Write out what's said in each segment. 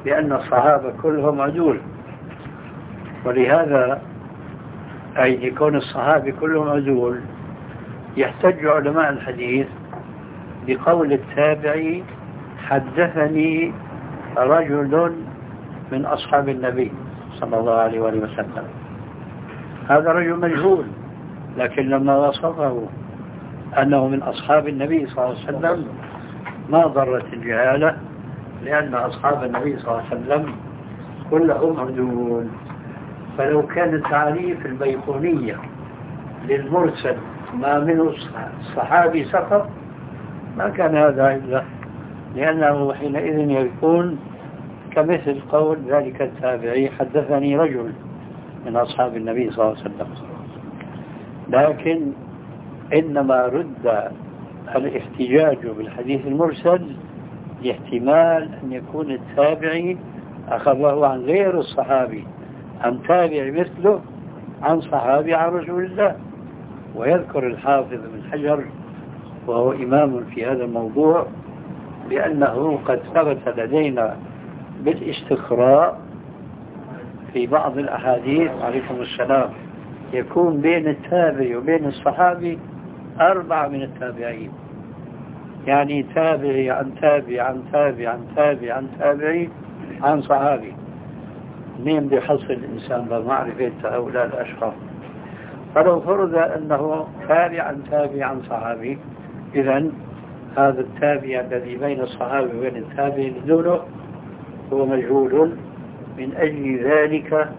بأن الصحابة كلهم عدول، ولهذا أي يكون الصحابة كلهم عدول يحتج علماء الحديث بقول التابعي حدثني رجل من أصحاب النبي صلى الله عليه وآله وسلم. هذا رجل مجهول، لكن لما وصفه أنه من أصحاب النبي صلى الله عليه وسلم ما ضرت الجهالة، لأن أصحاب النبي صلى الله عليه وسلم كلهم عدول. فلو كان التعريف البيقونية للمرسل ما منه الصحابي سقط ما كان هذا إلا، لأنه حينئذ يكون كمثل قول ذلك التابعي حدثني رجل من أصحاب النبي صلى الله عليه وسلم. لكن إنما رد الاحتجاج بالحديث المرسل لاحتمال أن يكون التابعي أخذه عن غير الصحابي، عن تابع مثله، عن صحابي، عن رسول الله. ويذكر الحافظ بن حجر وهو إمام في هذا الموضوع بأنه قد ثبت لدينا بالاستقراء في بعض الأحاديث عليكم السلام يكون بين التابع وبين الصحابي 4 من التابعين، يعني تابعي عن تابع عن تابع عن تابع عن تابعي عن صحابي. مين بيحصل الإنسان بمعرفة هؤلاء الأشخاص؟ فلو فرض أنه تابع عن تابع عن صحابي، إذن هذا التابع الذي بين الصحابي وبين التابع دونه هو مجهول. من أجل ذلك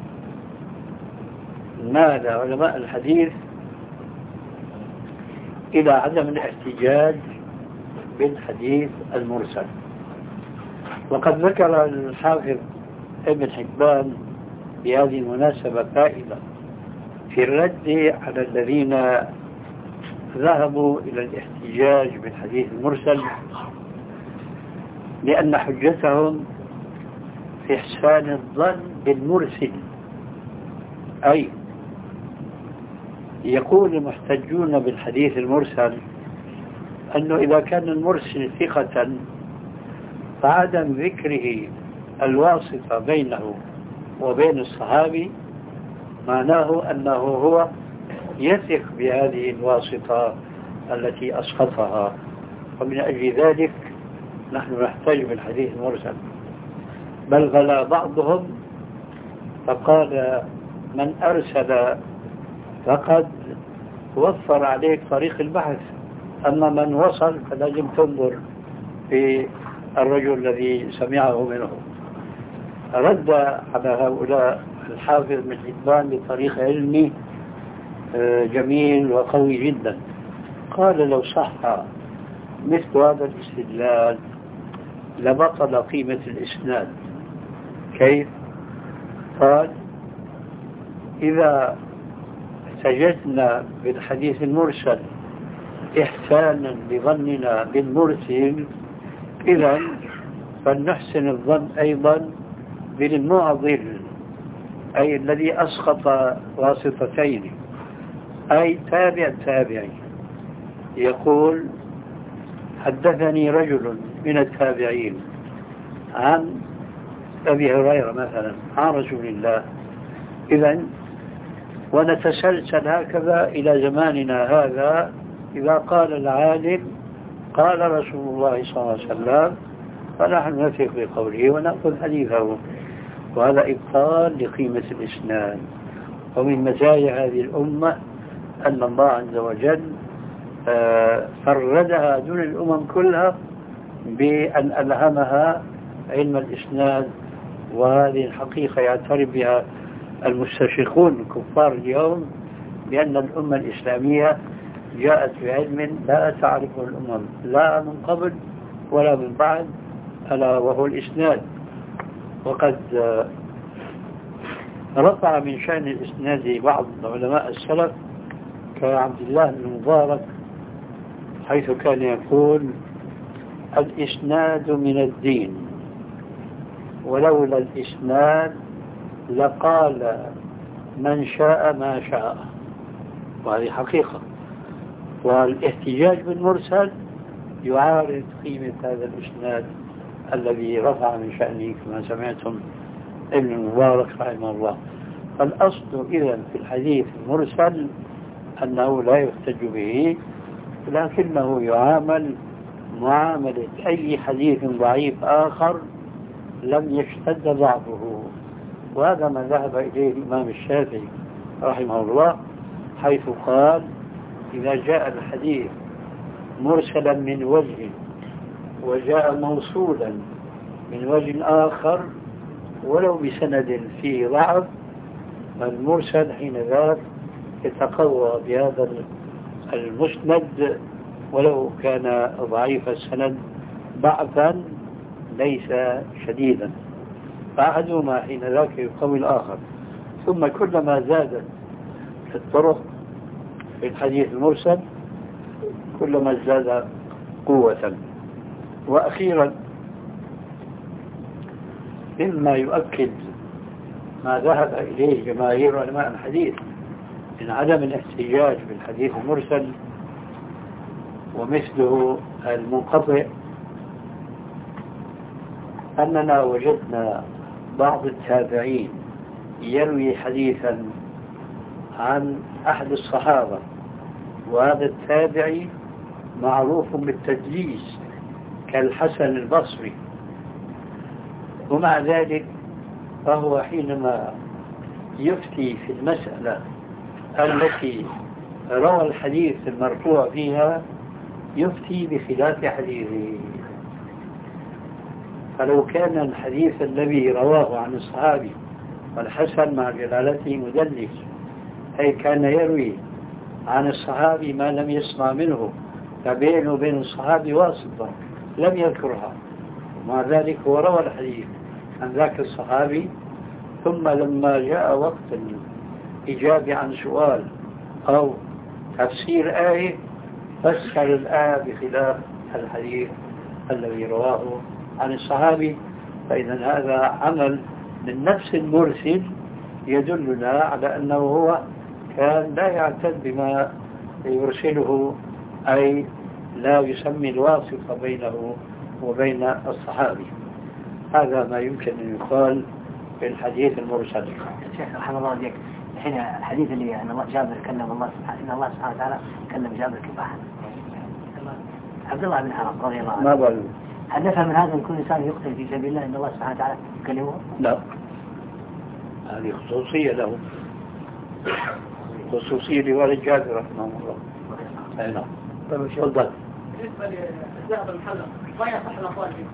مال علماء الحديث إلى عدم الاحتجاج بالحديث المرسل. وقد ذكر الحافظ ابن حبان بهذه المناسبة فائدة في الرد على الذين ذهبوا إلى الاحتجاج بالحديث المرسل، لأن حجتهم في إحسان الظن بالمرسل. أي يقول المحتجون بالحديث المرسل أنه إذا كان المرسل ثقة فعدم ذكره الواسطة بينه وبين الصحابي معناه أنه هو يثق بهذه الواسطة التي أسقطها. ومن أجل ذلك نحن نحتاج بالحديث المرسل. بل غلا بعضهم فقال من أرسل فقد وفر عليك طريق البحث، أما من وصل فلازم تنظر في الرجل الذي سمعه منه. رد على هؤلاء الحافظ بن حبان بطريق علمي جميل وقوي جدا. قال لو صح مثل هذا الاستدلال لبطل قيمة الإسناد. كيف؟ قال إذا احتججنا بالحديث المرسل إحسانا لظننا بالمرسل إذن فلنحسن الظن أيضا بالمعضل، أي الذي أسقط واسطتين، أي تابع تابعي. يقول حدثني رجل من التابعين عن أبي هريرة مثلا عن رسول الله، إذن ونتسلسل هكذا إلى زماننا هذا. إذا قال العالم قال رسول الله صلى الله عليه وسلم فنحن نثق بقوله ونأخذ حديثه، وهذا إبطال لقيمة الإسناد. ومن مزايا هذه الأمة أن الله عز وجل فردها دون الأمم كلها بأن ألهمها علم الإسناد. وهذه الحقيقة يعترف بها المستشرقون الكفار اليوم، بأن الأمة الإسلامية جاءت بعلم لا تعرفه الأمم لا من قبل ولا من بعد، ألا وهو الإسناد. وقد رفع من شأن الإسناد بعض علماء السلف كعبد الله بن مبارك، حيث كان يقول الإسناد من الدين، ولولا الإسناد لقال من شاء ما شاء. وهذه حقيقة. والاحتجاج بالمرسل يعارض قيمة هذا الإسناد الذي رفع من شأنه كما سمعتم ابن المبارك رحمه الله. فالأصل إذا في الحديث المرسل أنه لا يحتج به، لكنه يعامل معاملة أي حديث ضعيف آخر لم يشتد ضعفه. وهذا ما ذهب إليه الإمام الشافعي رحمه الله، حيث قال إذا جاء الحديث مرسلا من وجه وجاء موصولا من وجه آخر ولو بسند فيه ضعف، فالمرسل حين ذاك يتقوى بهذا المسند ولو كان ضعيف السند ضعفا ليس شديدا، فأحدهما حين ذاك يقوي الآخر. ثم كلما زادت الطرق في الحديث المرسل كلما ازداد قوة. وأخيرا مما يؤكد ما ذهب إليه جماهير علماء الحديث من عدم الاحتجاج بالحديث المرسل ومثله المنقطع، أننا وجدنا بعض التابعين يروي حديثا عن أحد الصحابة، وهذا التابعي معروف بالتدليس كالحسن البصري، ومع ذلك فهو حينما يفتي في المسألة التي روى الحديث المرفوع فيها يفتي بخلاف حديثه. فلو كان الحديث الذي رواه عن الصحابي والحسن مع جلالته مدلس، أي كان يروي عن الصحابي ما لم يسمع منه، فبينه وبين الصحابي واسطة لم يذكرها، ومع ذلك هو روى الحديث عن ذاك الصحابي، ثم لما جاء وقت الإجابة عن سؤال أو تفسير آية فسر الآية بخلاف الحديث الذي رواه عن الصحابي. فإذا هذا عمل من نفس المرسل يدلنا على أنه هو كان لا يعتد بما يرسله، أي لا يسمي الواسطة بينه وبين الصحابي. هذا ما يمكن أن يقال في الحديث المرسل. شيخ رحمه الله عليك، الحين الحديث اللي أن الله جابر كلم الله إن الله سبحانه وتعالى كلم جابر كفاحا، عبد الله بن حرام رضي الله عنه، ما بقول هل نفهم من هذا أن كل إنسان يقتل في سبيل الله إن الله سبحانه وتعالى يكلمه؟ لا، هذه خصوصية له، خصوصية لوالد جابر رحمه الله. أي نعم. تفضل. بالنسبة للذهب المحلق ما يصح الأقوال فيه؟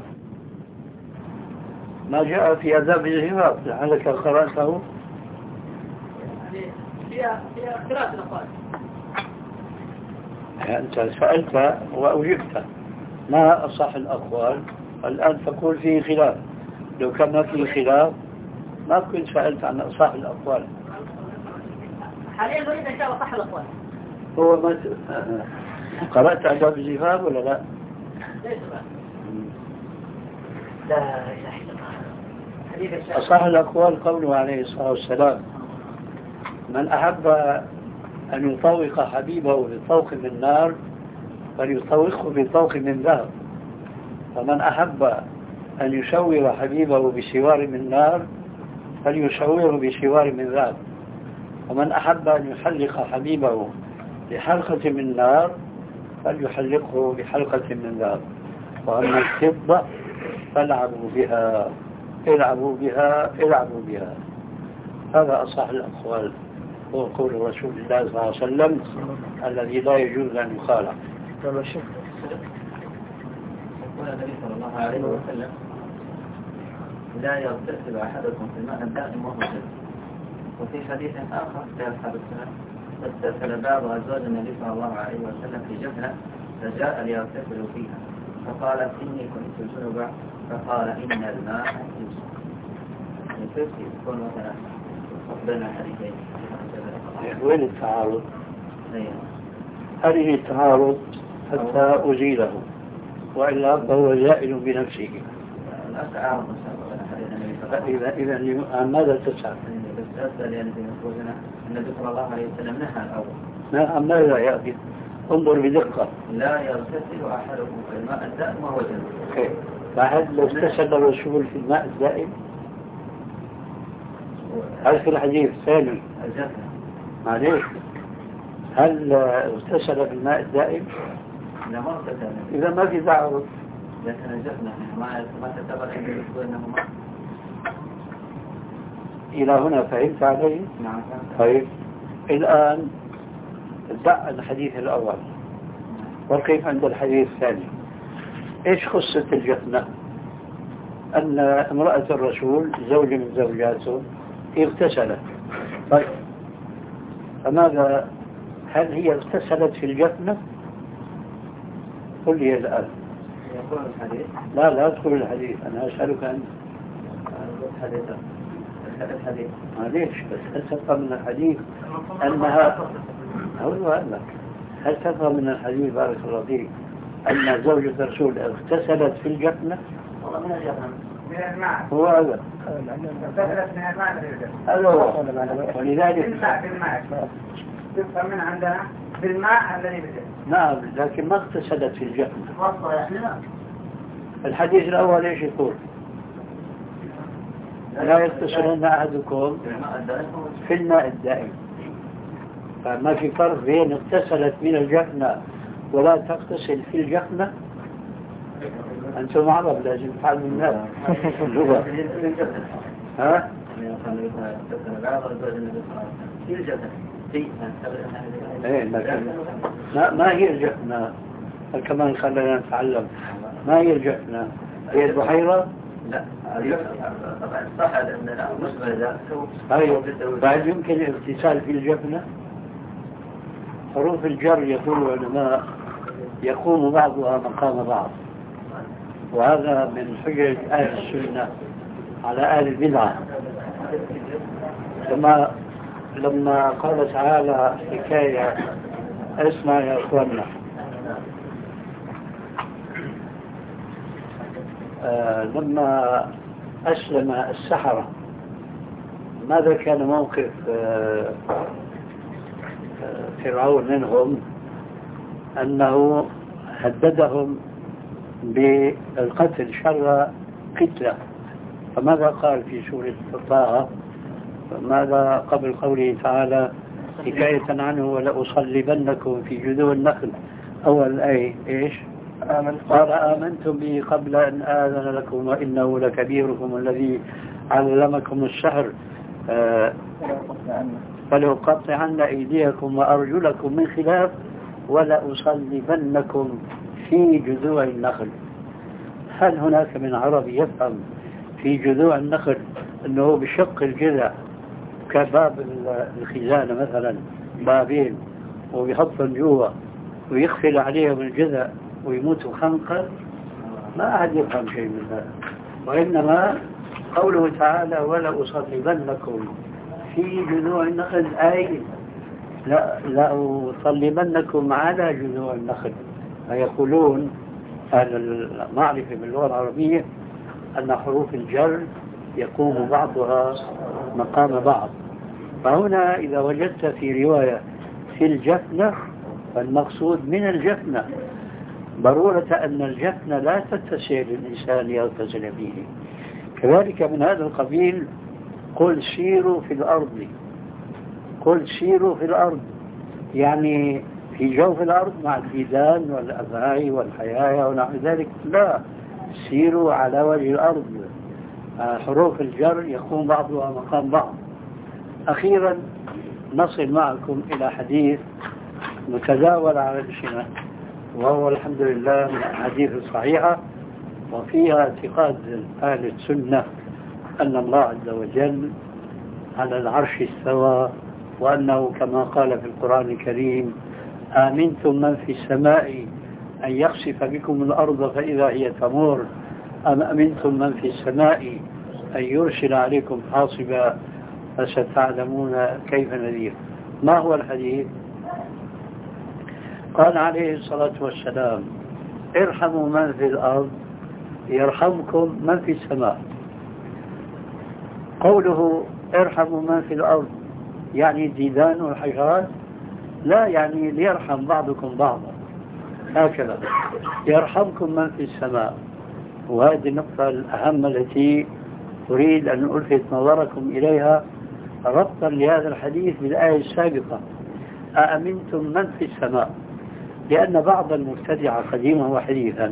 ما جاء في عذاب الهباب لعلك قرأته. يعني فيها اختلاف الأقوال. أنت سألت وأجبت ما أصح الأقوال، الآن تقول فيه خلاف. لو كان ما فيه خلاف ما كنت سألت عن أصح الأقوال. حاليا نريد إن شاء الله صح الأقوال. هو ما قرأت عذاب الزفاف ولا لا؟ ليس بقى. لا إله إلا الله. حديث الشيخ. أصح الأقوال قوله عليه الصلاة والسلام: من أحب أن يطوق حبيبه بطوق من نار فليطوقه بطوق من ذهب، ومن أحب أن يشور حبيبه بسوار من نار فليشوره بسوار من ذهب، ومن أحب أن يحلق حبيبه بحلقة من نار فليحلقه بحلقة من ذهب، وأما الفضة فالعبوا بها العبوا بها العبوا بها. هذا أصح الأقوال، هو قول رسول الله صلى الله عليه وسلم الذي لا يجوز أن يخالف. طبعا شكرا. يقول النبي صلى الله عليه وسلم: لا يغتسل أحدكم في الماء الدائم وهو جنب. وفي حديث آخر في أصحاب السنة: اغتسل بعض أزواج النبي صلى الله عليه وسلم في جفنة فجاء ليغتسل فيها فقالت: إني كنت جنبا، فقال: إن الماء يوسف. يعني كيف يكون مثلا بين الحديثين؟ وين التعارض؟ هذه التعارض حتى أزيله، وإلا فهو زائل بنفسه. لا تعارض إذا عن ماذا تسأل؟ بس أسأل يعني في مفروضنا النبي صلى الله عليه وسلم نهى الأول. عن ماذا يأتي؟ انظر بدقة. لا يغتسل أحدكم في الماء الدائم وهو جنب. فهل لو اغتسل الرسول في الماء الدائم؟ هل في الحديث الثاني معليش هل اغتسل في الماء الدائم؟ لا ما اغتسل. إذا ما في تعارض. لكن الجفنة ما تعتبر عند الأسبوع أنه ما. إلى هنا فهمت علي؟ نعم. طيب الآن دع الحديث الأول وكيف عند الحديث الثاني. إيش قصة الجفنة؟ أن امرأة الرسول زوج من زوجاته اغتسلت. طيب فماذا هل هي اغتسلت في الجفنة؟ قل لي الآن. يقول الحديث. لا أدخل الحديث، أنا أسألك أنت. الحديث معليش بس هل تفهم من الحديث أنها هل تفهم من الحديث بارك الله فيك أن زوجة الرسول اغتسلت في الجفنة؟ والله من الجفنة من الماء هو هذا اغتسلت من الماء هذا هو ولذلك بالماء تفهم من عندنا بالماء الذي بدأ. نعم لكن ما اغتسلت في الجفنة. وصل يعني لا. الحديث الأول ايش يقول؟ لا يغتسلن أحدكم في الماء الدائم. فما في فرق بين اغتسلت من الجفنة ولا تغتسل في الجفنة. أنتم عرب لازم تعلموا الناس اللغة. ها؟ ايه لكن ما هي الجفنة؟ كمان خلينا نتعلم. ما هي الجفنة؟ هي البحيرة؟ لا طبعا صح لأن مشبه بعد يمكن الاغتسال في الجفنة. حروف الجر يقول العلماء يقوم بعضها مقام بعض، وهذا من حجج أهل السنة على أهل البدعة. لما قال تعالى حكاية اسمع يا أخوانا لما أسلم السحرة ماذا كان موقف فرعون منهم؟ أنه هددهم بالقتل شر قتلة. فماذا قال في سورة طه؟ ماذا قبل قوله تعالى حكاية عنه ولأصلبنكم في جذوع النخل؟ أول أي إيش؟ قال آمنتم به قبل أن آذن لكم وإنه لكبيركم الذي علمكم السحر فلأقطعن أيديكم وأرجلكم من خلاف ولأصلبنكم في جذوع النخل. هل هناك من عربي يفهم في جذوع النخل أنه بشق الجذع كباب الخزانة مثلا بابين وبيحطهم جوا ويخفل عليهم الجذع ويموتوا خنقا؟ ما أحد يفهم شيء من هذا. وإنما قوله تعالى ولأصلبنكم في جذوع النخل أي لأصلبنكم على جذوع النخل. فيقولون أهل المعرفة باللغة العربية أن حروف الجر يقوم بعضها مقام بعض. فهنا إذا وجدت في رواية في الجفنة فالمقصود من الجفنة ضرورة أن الجفنة لا تتسع للإنسان يغتسل فيه. كذلك من هذا القبيل قل سيروا في الأرض، قل سيروا في الأرض يعني في جوف الأرض مع الديدان والأفعي والحيايا ونحو ذلك، لا سيروا على وجه الأرض. حروف الجر يقوم بعضها مقام بعض. أخيرا نصل معكم إلى حديث متداول على الألسنة وهو الحمد لله من الحديث الصحيحة، وفيها اعتقاد أهل السنة أن الله عز وجل على العرش استوى، وأنه كما قال في القرآن الكريم آمنتم من في السماء أن يخسف بكم الأرض فإذا هي تمور أم أمنتم من في السماء أن يرسل عليكم حاصبا فستعلمون كيف نذير. ما هو الحديث؟ قال عليه الصلاة والسلام ارحموا من في الأرض يرحمكم من في السماء. قوله ارحموا من في الأرض يعني الديدان والحجرات؟ لا، يعني ليرحم بعضكم بعضا. هكذا يرحمكم من في السماء. وهذه النقطة الأهم التي أريد أن ألفت نظركم إليها ربطا لهذا الحديث بالآية السابقة: أأمنتم من في السماء؟ لأن بعض المبتدعة قديما وحديثا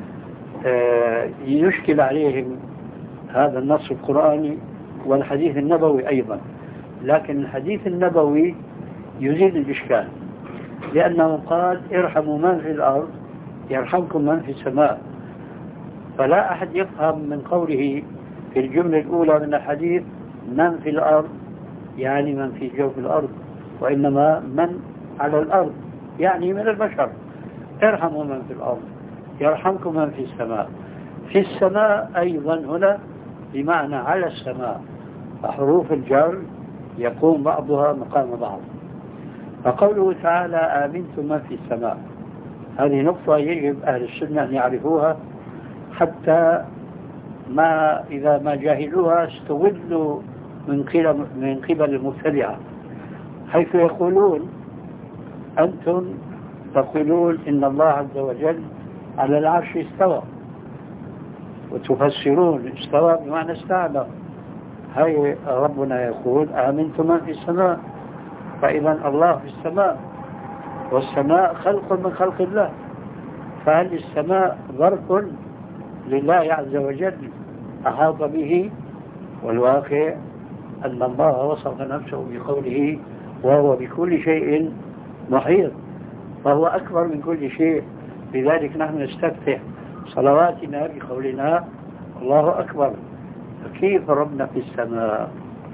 يشكل عليهم هذا النص القرآني والحديث النبوي أيضا، لكن الحديث النبوي يزيد الإشكال، لأنه قال: ارحموا من في الأرض يرحمكم من في السماء. فلا أحد يفهم من قوله في الجملة الأولى من الحديث من في الأرض يعني من في جوف الأرض، وإنما من على الأرض يعني من البشر. ارحموا من في الأرض يرحمكم من في السماء. في السماء أيضا هنا بمعنى على السماء، فحروف الجر يقوم بعضها مقام بعض. فقوله تعالى: آمنتم من في السماء، هذه نقطة يجب أهل السنة أن يعرفوها، حتى إذا ما جاهلوها استغلوا من قبل المبتدعة، حيث يقولون: أنتم تقولون إن الله عز وجل على العرش استوى، وتفسرون استوى بمعنى استعلى. هاي ربنا يقول: آمنتم من في السماء، فإذا الله في السماء، والسماء خلق من خلق الله، فهل السماء ظرف لله عز وجل أحاط به؟ والواقع أن الله وصف نفسه بقوله: وهو بكل شيء محيط، فهو أكبر من كل شيء. لذلك نحن نستفتح صلواتنا بقولنا: الله أكبر. فكيف ربنا في السماء؟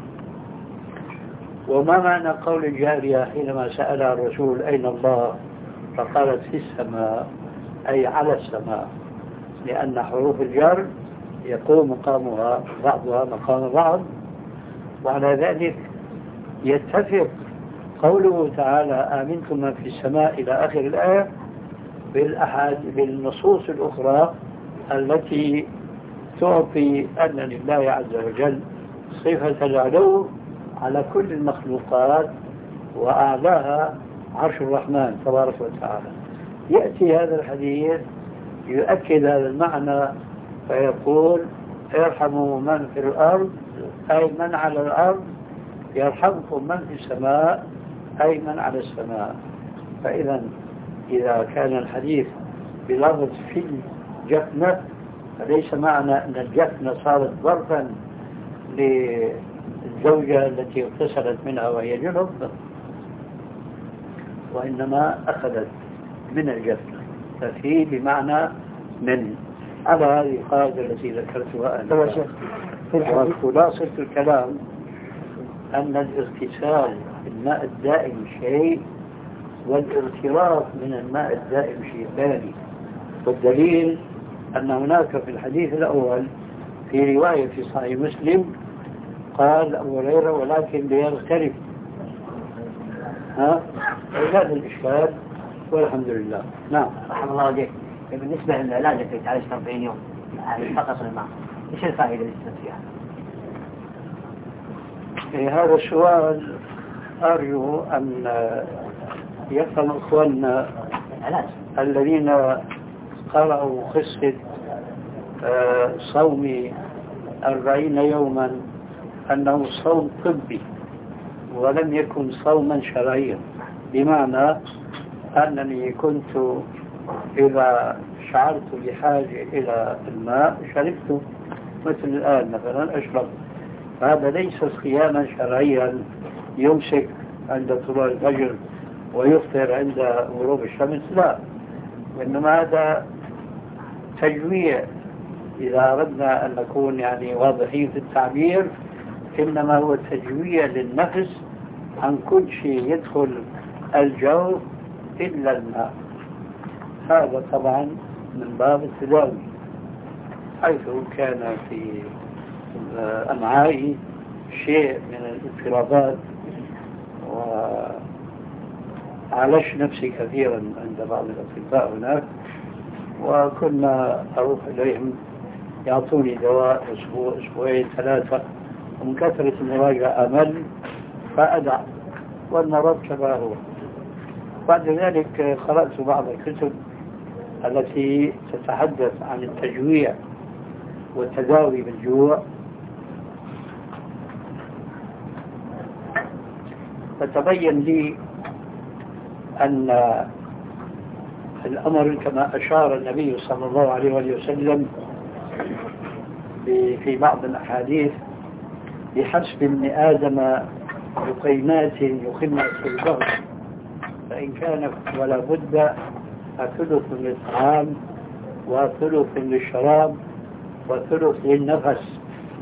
وما معنى قول الجارية حينما سألها الرسول: أين الله؟ فقالت: في السماء، أي على السماء، لأن حروف الجر يقوم مقامها بعضها مقام بعض. وعلى ذلك يتفق قوله تعالى: آمنتم من في السماء إلى آخر الآية بالنصوص الأخرى التي تعطي أن لله عز وجل صفة العلو على كل المخلوقات، وأعلاها عرش الرحمن تبارك وتعالى. يأتي هذا الحديث يؤكد هذا المعنى فيقول: ارحموا من في الأرض، أي من على الأرض، يرحمكم من في السماء، أي من على السماء. فإذا إذا كان الحديث بلفظ في الجفنة، فليس معنى أن الجفنة صارت ظرفا للزوجة التي اغتسلت منها وهي جنب، وإنما أخذت من الجفنة، ففي بمعنى من، على هذه القاعدة التي ذكرتها أنا. وخلاصة الكلام أن الاغتسال بالماء الدائم شيء، والاغتراف من الماء الدائم شيء ثاني. والدليل أن هناك في الحديث الأول في رواية في صحيح مسلم قال أبو هريرة: ولكن ليغترف. هذا الإشكال، والحمد لله. نعم. رحم الله وجهك. بالنسبة للعلاج التي تعالج 40 يوم فقط الماء، ايش الفائدة اللي استفدت فيها؟ هذا السؤال أرجو أن يفهم إخواننا الذين قرأوا قصة صوم 40 يوما أنه صوم طبي ولم يكن صوما شرعيا، بمعنى أنني كنت إذا شعرت بحاجة إلى الماء شربته، مثل الآن مثلا أشرب. فهذا ليس صياما شرعيا يمسك عند طلوع الفجر ويفطر عند غروب الشمس، لا، وإنما هذا تجويع. إذا أردنا أن نكون يعني واضحين في التعبير، إنما هو تجويع للنفس عن كل شيء يدخل الجوف إلا الماء. هذا طبعا من باب التداوي، حيث كان في أمعائي شيء من الاضطرابات، وعالجت نفسي كثيرا عند بعض الأطباء هناك، وكنا أروح إليهم يعطوني دواء أسبوع أسبوعين ثلاثة، ومن كثرة المراجعة أمل فأدع، والمرض كما هو. بعد ذلك قرأت بعض الكتب التي تتحدث عن التجويع والتداوي بالجوع، فتبين لي أن الأمر كما أشار النبي صلى الله عليه وسلم في بعض الأحاديث بحسب ابن آدم لقيمات يخن صلبه، فإن كان ولا بد ثلث للطعام وثلث للشراب وثلث للنفس.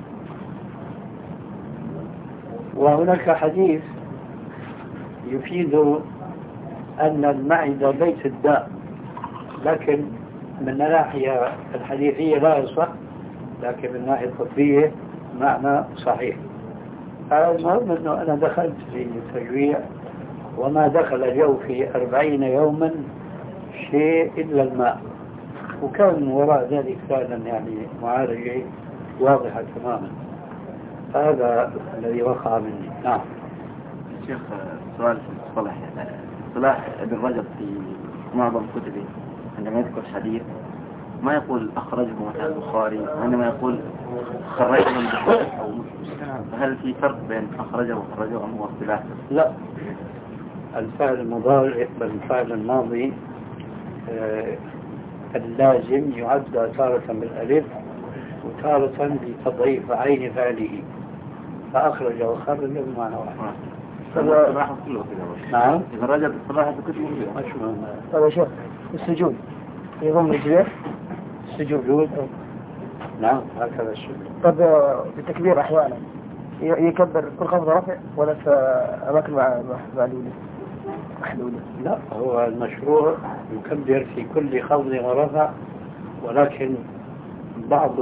وهناك حديث يفيد أن المعدة بيت الداء، لكن من الناحية الحديثية لا يصح، لكن من الناحية الطبية معنى صحيح. المهم أنه أنا دخلت في التجويع وما دخل جوفي 40 يوما شيء إلا الماء، وكان وراء ذلك فعلا يعني معالجة واضحة تماما. هذا الذي وقع مني. نعم شيخ، سؤال في المصطلح. اصطلاح ابن رجب في معظم كتبه عندما يذكر حديث ما يقول أخرجه مثلا البخاري، وإنما يقول خرجه من البخاري أو مسلم. فهل في فرق بين أخرجه وخرجه أم هو اختلاف؟ لا، الفعل المضارع والفعل الماضي اللازم يعد تارة بالألف وتارة بتضعيف عين فعله، فأخرج وخرج بمعنى واحد. نعم. ابن رجب اصطلاحه في كتبه هذا شيخ السجود يضم الجبال السجود. نعم هكذا السجود. طب بالتكبير أحيانا يكبر كل خفض رفع ولا في أماكن محلولة؟ لا، هو المشروع يكبر في كل خفض ورفع، ولكن بعض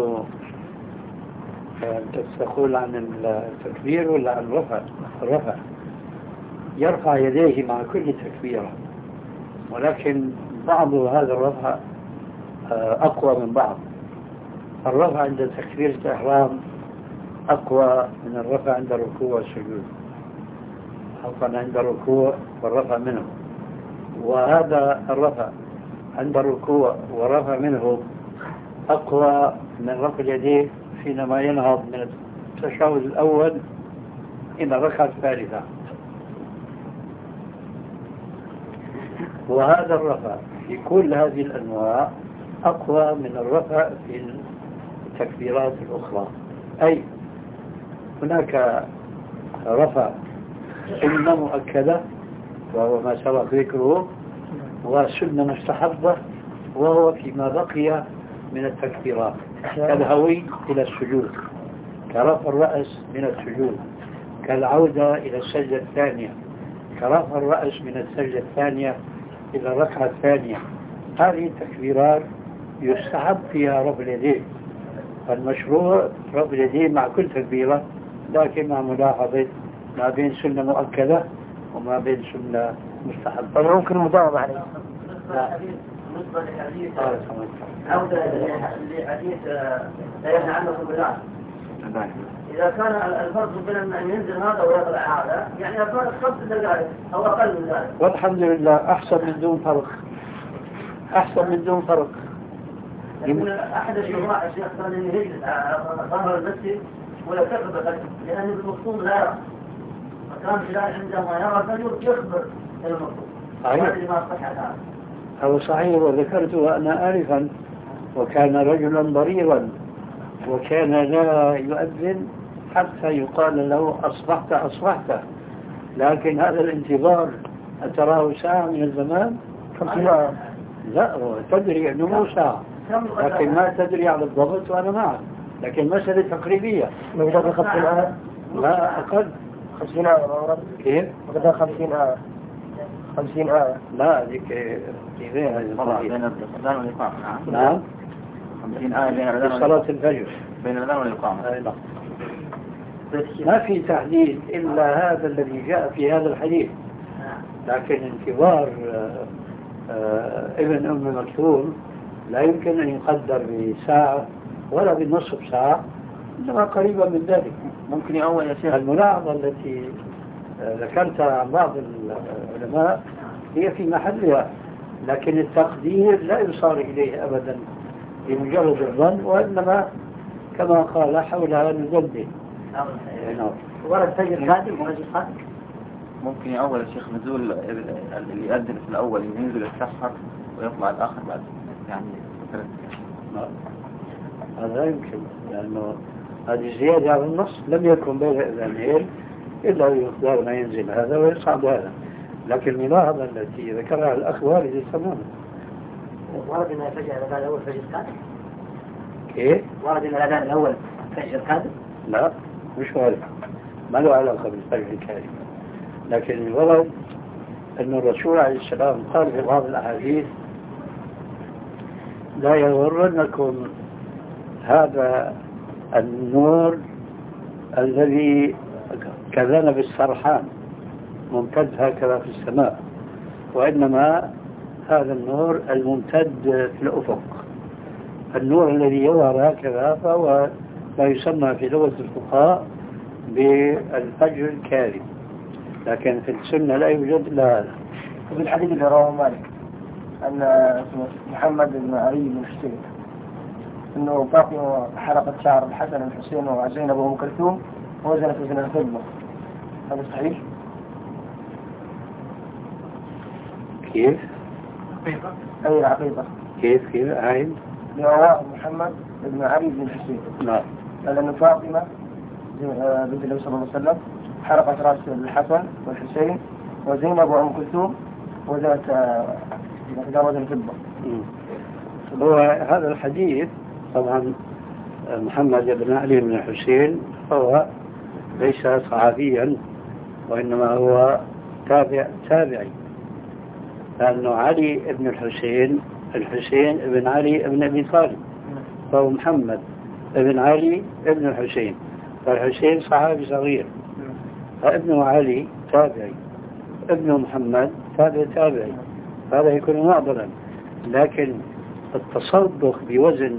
تقول عن التكبير ولا عن الرفع يرفع يديه مع كل تكبيرة، ولكن بعض هذا الرفع أقوى من بعض. الرفع عند تكبيرة الإحرام أقوى من الرفع عند الركوع والسجود، حقا عند الركوع والرفع منه، وهذا الرفع عند الركوع والرفع منه أقوى من رفع اليدين حينما ينهض من التشهد الأول إلى الركعة الثالثة. وهذا الرفع في كل هذه الأنواع أقوى من الرفع في التكبيرات الأخرى. أي هناك رفع سنة مؤكدة وهو ما سبق ذكره، وسنة مستحبة وهو فيما بقي من التكبيرات، كالهوي إلى السجود، كرفع الرأس من السجود، كالعودة إلى السجدة الثانية، كرفع الرأس من السجدة الثانية إلى الركعة الثانية. هذه التكبيرات يستحب فيها رفع اليدين، فالمشروع رفع اليدين مع كل تكبيرة، لكن مع ملاحظة ما بين سنة مؤكدة وما بين سنة مستحبة. ممكن المداومة عليه. بالنسبة لحديث عودة لحديث لا ينهى عنه بالله، إذا كان الفرق بين أن ينزل هذا ويطلع هذا يعني الفرق 5 دقائق أو أقل من ذلك، والحمد لله أحسن من دون فرق، أحسن من دون فرق. لكن أحد الشراح الشيخ كان يجلس ظهر المسجد ولا يكبر لأن المقصود لا يرى، فكان بلال عندما يرى الفجر يخبر المقصود. هذا ما صح هذا. هذا صحيح، وذكرته أنا آنفا، وكان رجلا ضريرا وكان لا يؤذن حتى يقال له أصبحت أصبحت، لكن هذا الانتظار أتراه ساعة من الزمان؟ لا، تدري أنه مو ساعة، لكن ما تدري على الضبط وأنا معه، لكن مسألة تقريبية. مقدار 50 آية؟ لا أقل. 50 آية كيف؟ مقدار 50 آية. 50 آية. لا ذيك كيف بين الأذان والإقامة. نعم 50 آية بين الأذان صلاة الفجر، بين الأذان والإقامة. نعم. ما في تحديد إلا هذا الذي جاء في هذا الحديث، لكن انتظار ابن أم مكتوم لا يمكن أن يقدر بساعة ولا بنصف ساعة، إنما قريبا من ذلك. ممكن أول يا شيخ الملاحظة التي ذكرتها عن بعض العلماء هي في محلها، لكن التقدير لا يصار إليه أبدا بمجرد الظن، وإنما كما قال حولها الجدة. ورد فجر كاذب ورجل صادق. ممكن أول الشيخ نزول اللي يأذن في الأول ينزل السحر ويطلع الآخر بعد يعني 3 أيام. هذا لا يمكن، لأنه هذه زيادة على النص، لم يكن بين الأذانين إلا بمقدار ما ينزل هذا ويصعد هذا. لكن الملاحظة التي ذكرها الأخ والدي تماما. ورد أن الفجر الأذان الأول فجر كاذب. كيف؟ ورد أن الأذان الأول فجر كاذب؟ لا مش وارد، ما له علاقة بالفجر الكاذب. لكن الورد أن الرسول عليه السلام قال في بعض الأحاديث: لا يغرنكم هذا النور الذي كذنب السرحان ممتد هكذا في السماء، وإنما هذا النور الممتد في الأفق. النور الذي يظهر هكذا فهو ما يسمى في لغة الفقهاء بالفجر الكاذب، لكن في السنة لا يوجد إلا هذا. وفي الحديث اللي رواه مالك أن محمد بن علي بن حسين أنه فاطمة حرقت شعر الحسن والحسين وزينب وأم كلثوم ووزنت وزن الفضة، هذا صحيح؟ كيف؟ أي العقيدة كيف عين؟ لرواه محمد بن علي بن حسين. نعم. لأن فاطمة بنت النبي صلى الله عليه وسلم حرقت رأس الحسن والحسين وزينب وأم كلثوم وزنت وزن الفضة. هو هذا الحديث طبعا محمد بن علي بن الحسين هو ليس صحابيا، وإنما هو تابعي، لأنه علي بن الحسين بن علي بن أبي طالب، فهو محمد بن علي بن الحسين، فالحسين صحابي صغير، فابنه علي تابعي، ابنه محمد تابعي، هذا يكون معضلا. لكن التصدق بوزن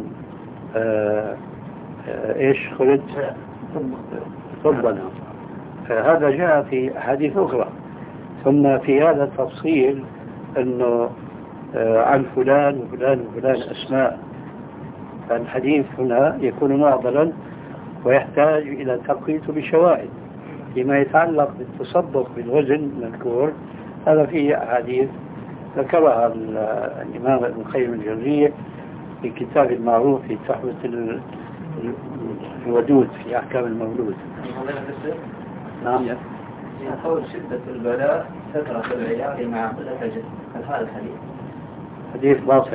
ايش خلد فضلنا، فهذا جاء في حديث أخرى. ثم في هذا التفصيل أنه عن فلان وفلان وفلان أسماء، فالحديث هنا يكون معضلا ويحتاج إلى تقويته بشواهد. فيما يتعلق بالتصدق بالوزن المذكور، هذا فيه أحاديث ذكرها الإمام ابن القيم الجوزية في كتاب المعروف في تحفة الودود في أحكام المولود. نعم. يقول شدة البلاء كثرة العيال مع قلة الجسم، هل هذا الحديث؟ حديث باطل.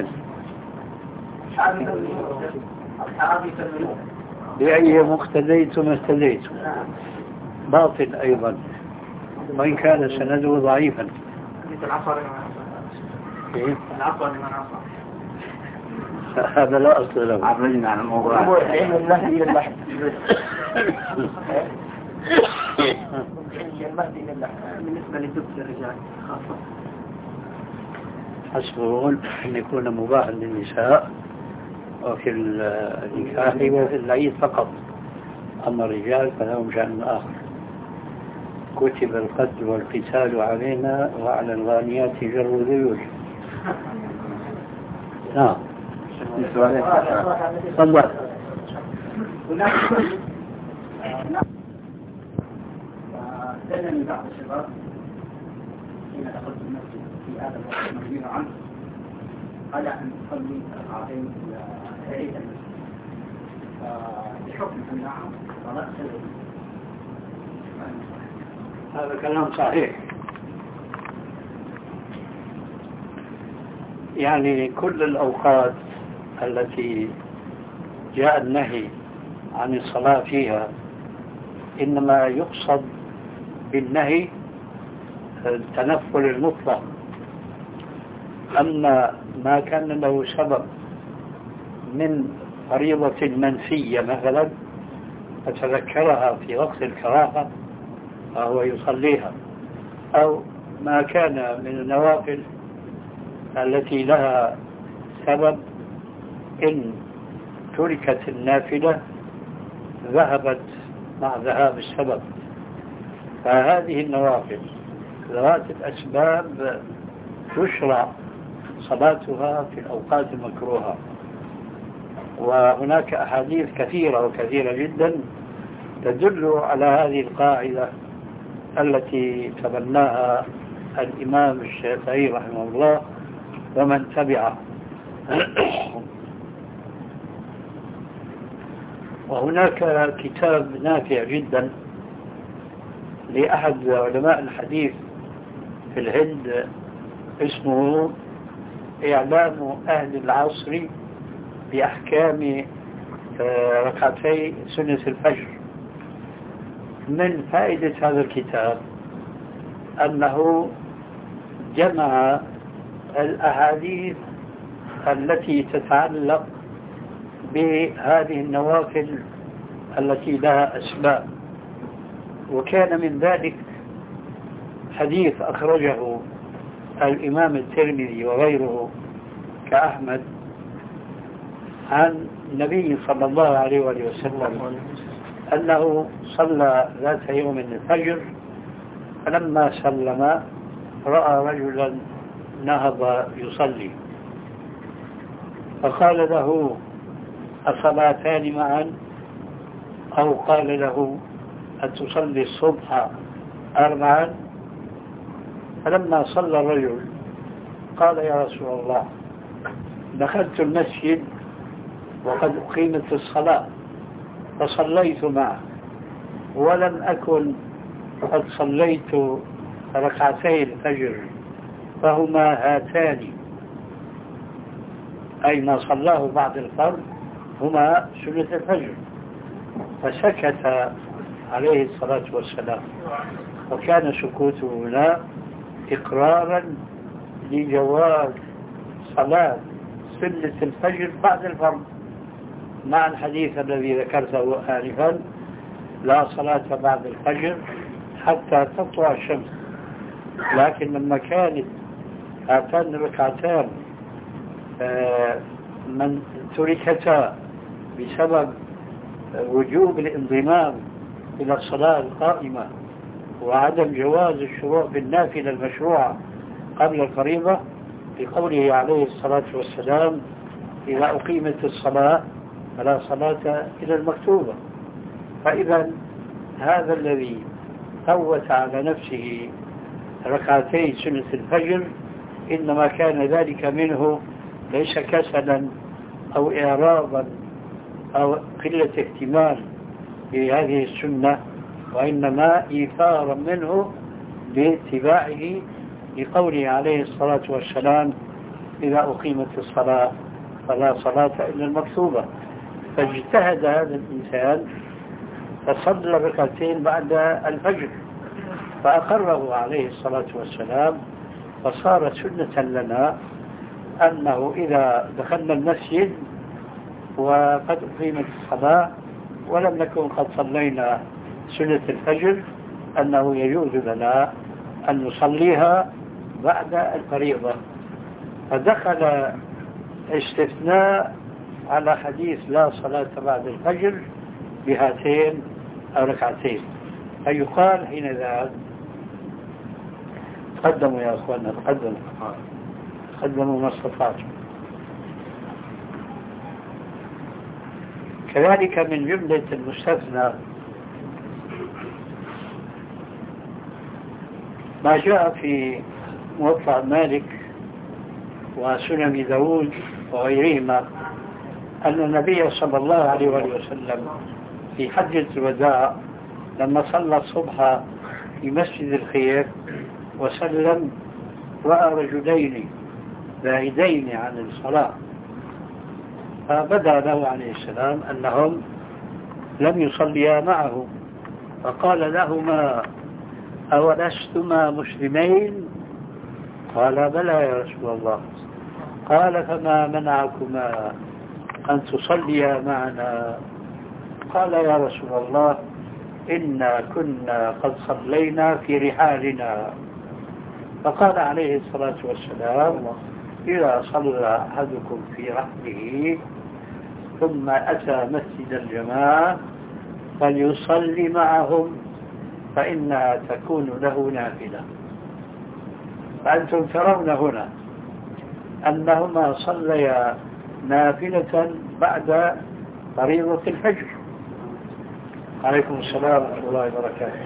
بأي مقتديتم استديتم، باطل أيضا وإن كان سنده ضعيفا. هذا لا أصل له. عرجنا عن الموضوع. بالنسبة لدبس الرجال خاصة حسبه أن يكون مباحا للنساء وفي النكاح وفي العيد فقط، أما الرجال فلهم شأن آخر. كتب القتل والقتال علينا وعلى الغانيات جر ذيول. نعم. تفضل. دلني بعض الشباب حين دخلت المسجد في هذا الوقت المسجد عنه على أن أصلي ركعتين عيد المسجد، بحكم أنها صلاة سرية. هذا كلام صحيح، يعني كل الأوقات التي جاء النهي عن الصلاة فيها إنما يقصد بالنهي التنفل المطلق. أما ما كان له سبب من فريضة منسية مثلا فتذكرها في وقت الكراهة فهو يصليها، أو ما كان من النوافل التي لها سبب إن تركت النافلة ذهبت مع ذهاب السبب، فهذه النوافل ذات الأسباب يشرع صلاتها في الأوقات المكروهة. وهناك أحاديث كثيرة وكثيرة جدا تدل على هذه القاعدة التي تبناها الإمام الشافعي رحمه الله ومن تبعه. وهناك كتاب نافع جدا لأحد علماء الحديث في الهند اسمه إعلام أهل العصر بأحكام ركعتي سنة الفجر. من فائدة هذا الكتاب أنه جمع الأحاديث التي تتعلق بهذه النوافل التي لها أسباب، وكان من ذلك حديث أخرجه الإمام الترمذي وغيره كأحمد عن النبي صلى الله عليه وسلم أنه صلى ذات يوم الفجر، فلما سلم رأى رجلا نهض يصلي فقال له أصلاتان معا، أو قال له أتصلي الصبح 4؟ فلما صلى الرجل قال يا رسول الله دخلت المسجد وقد أقيمت الصلاة فصليت معه ولم أكن قد صليت ركعتي الفجر فهما هاتان، أي ما صلاه بعد الفرض هما سنة الفجر. فسكت عليه الصلاة والسلام، وكان سكوته هنا إقرارا لجواز صلاة سنة الفجر بعد الفرض، مع الحديث الذي ذكرته آنفا لا صلاة بعد الفجر حتى تطلع الشمس. لكن لما كانت هاتان الركعتان من تركتا بسبب وجوب الانضمام إلى الصلاة القائمة وعدم جواز الشروع بالنافلة المشروعة قبل الفريضة، بقوله عليه الصلاة والسلام إذا أقيمت الصلاة فلا صلاة إلى المكتوبة. فإذا هذا الذي فوت على نفسه ركعتي سنة الفجر إنما كان ذلك منه ليس كسلا أو إعراضا أو قلة اهتمام بهذه السنة، وإنما إيثارا منه باتباعه لقوله عليه الصلاة والسلام إذا أقيمت الصلاة فلا صلاة إلا المكتوبة. فاجتهد هذا الإنسان فصلى ركعتين بعد الفجر فأقره عليه الصلاة والسلام، فصارت سنة لنا أنه إذا دخلنا المسجد وقد أقيمت الصلاة ولم نكن قد صلينا سنة الفجر أنه يجوز لنا أن نصليها بعد الفريضة. فدخل استثناء على حديث لا صلاة بعد الفجر بهاتين الركعتين. فيقال حينئذ تقدموا يا أخوانا، تقدموا ما استطعتم. كذلك من جملة المستثنى ما جاء في موطأ مالك وسنن داود وغيرهما أن النبي صلى الله عليه وسلم في حجة الوداع لما صلى الصبح في مسجد الخير وسلم رأى رجلين بعيدين عن الصلاة، فبدأ له عليه السلام أنهم لم يصليا معه، فقال لهما أولستما مسلمين؟ قال بلى يا رسول الله. قال فما منعكما أن تصليا معنا؟ قال يا رسول الله إنا كنا قد صلينا في رحالنا. فقال عليه الصلاة والسلام إذا صلى أحدكم في رحله ثم أتى مسجد الجماعة فليصلي معهم فإنها تكون له نافلة. فأنتم ترون هنا أنهما صليا نافلة بعد فريضة الفجر. عليكم السلام ورحمة الله وبركاته.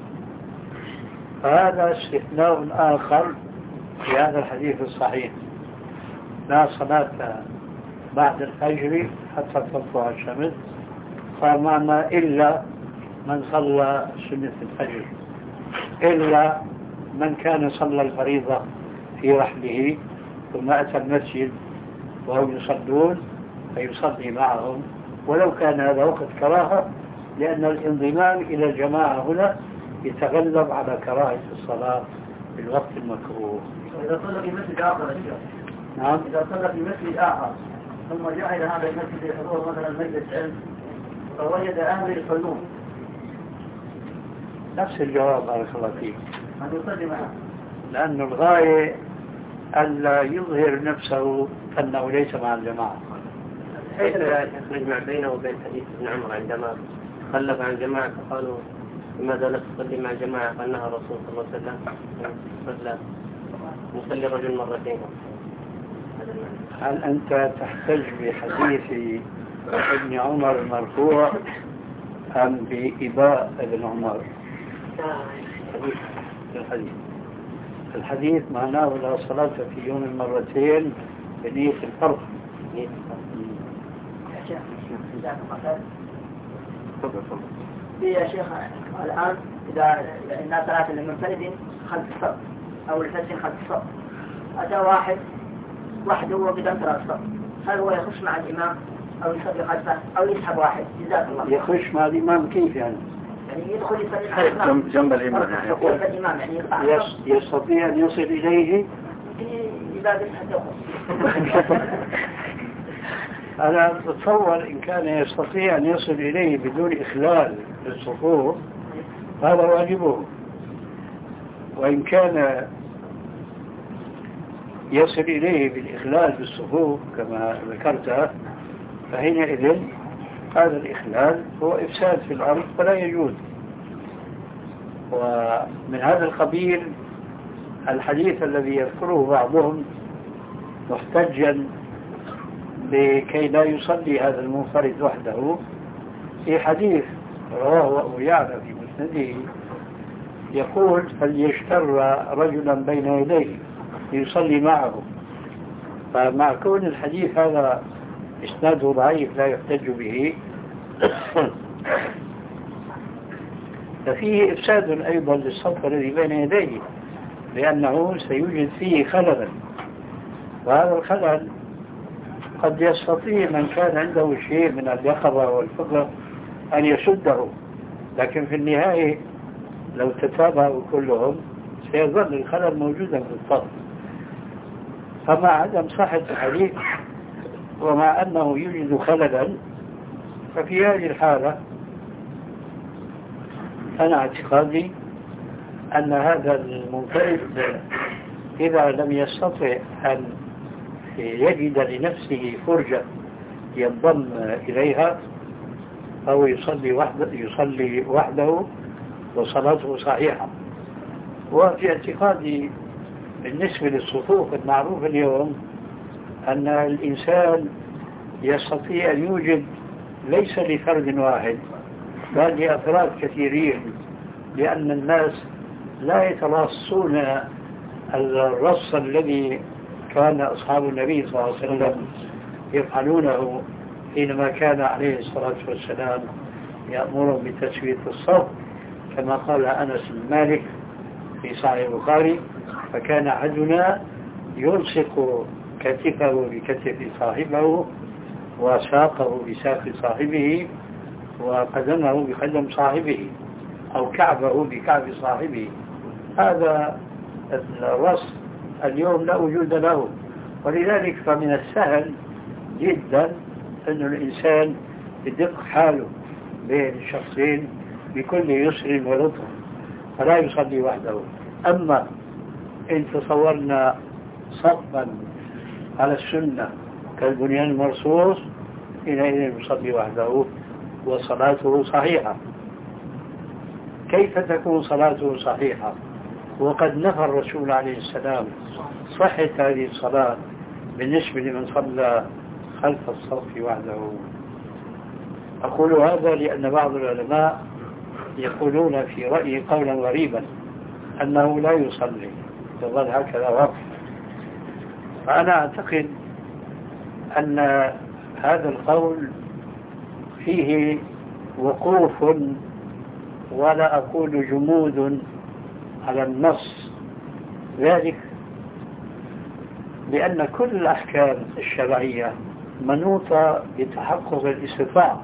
فهذا استثناء آخر في هذا الحديث الصحيح، لا صلاة بعد الفجر حتى تطلع الشمس، صار معنا إلا من صلى سنة الفجر، إلا من كان صلى الفريضة في رحله ثم أتى المسجد وهم يصلون فيصلي معهم، ولو كان هذا وقت كراهة، لأن الانضمام إلى الجماعة هنا يتغلب على كراهة الصلاة في الوقت المكروه. إذا صلى في مسجد آخر نعم. إذا صلى في مسجد آخر ثم جاء إلى هذا المسجد يحضر مثلا مجلس علم فوجد أهل يصلون، نفس الجواب بارك الله فيك، أن يصلي معه، لأن الغاية ألا يظهر نفسه أنه ليس مع الجماعة. حيث لا نجمع بينه وبين حديث ابن عمر عندما خلف عن جماعة فقالوا لماذا لا تصلي مع جماعة؟ قال نهى الرسول صلى الله عليه وسلم صلى نصلي رجل مرتين. هل أنت تحتج بحديث ابن عمر المرفوع أم بإباء ابن عمر؟ الحديث معناه لا صلاة في يوم المرتين بنية الفرق. يا شيخ الآن إذا الناس صلاة لمنفرد خلف الصف أو الفجر خلف الصف، أتى واحد وحده وقدم ثلاث صف، هل هو يخش مع الإمام أو يصلي خلفه أو يسحب واحد؟ جزاك الله. يخش مع الإمام كيف يعني؟ يعني يدخل يصلي مع الإمام جنب الإمام، يعني يستطيع أن يصل إليه إذا قلت حتى يخش. أنا أتصور إن كان يستطيع أن يصل إليه بدون إخلال للصفوف هذا واجبه، وإن كان يصل إليه بالإخلال بالصفوف كما ذكرت فحينئذ هذا الإخلال هو إفساد في الأرض فلا يجوز. ومن هذا القبيل الحديث الذي يذكره بعضهم محتجا لكي لا يصلي هذا المنفرد وحده، في حديث رواه أبو يعلى في مسنده يقول فليشتر رجلا بين يديه يصلي معه. فمع كون الحديث هذا إسناده ضعيف لا يحتج به ففيه إفساد أيضا للصف الذي بين يديه، لأنه سيوجد فيه خللا، وهذا الخلل قد يستطيع من كان عنده شيء من اليقظة والفقه أن يسده، لكن في النهاية لو تتابعوا كلهم سيظل الخلل موجودا في الصف. فمع عدم صحة الحديث ومع أنه يوجد خللا ففي هذه الحالة أنا اعتقادي أن هذا المنفرد إذا لم يستطع أن يجد لنفسه فرجة ينضم إليها فهو يصلي وحده وصلاته صحيحة. وفي اعتقادي بالنسبة للصفوف المعروف اليوم أن الإنسان يستطيع أن يوجد ليس لفرد واحد بل لأفراد كثيرين، لأن الناس لا يتراصون الرص الذي كان أصحاب النبي صلى الله عليه وسلم يفعلونه حينما كان عليه الصلاة والسلام يأمرهم بتسوية الصف، كما قال أنس بن مالك في صحيح البخاري فكان أحدنا يلصق كتفه بكتف صاحبه وساقه بساق صاحبه وقدمه بقدم صاحبه أو كعبه بكعب صاحبه. هذا الرص اليوم لا وجود له، ولذلك فمن السهل جدا أن الإنسان يدق حاله بين الشخصين بكل يسر ولطف فلا يصلي وحده. أما إن تصورنا صفا على السنة كالبنيان المرصوص حينئذ يصلي وحده وصلاته صحيحة. كيف تكون صلاته صحيحة وقد نفى الرسول عليه السلام صحة هذه الصلاة بالنسبة لمن صلى خلف الصف وحده. أقول هذا لأن بعض العلماء يقولون في رأيه قولا غريبا أنه لا يصلي، يظل هكذا وقف. فأنا أعتقد أن هذا القول فيه وقوف ولا أقول جمود على النص، ذلك لأن كل الأحكام الشرعية منوطة بتحقق الاستطاعة.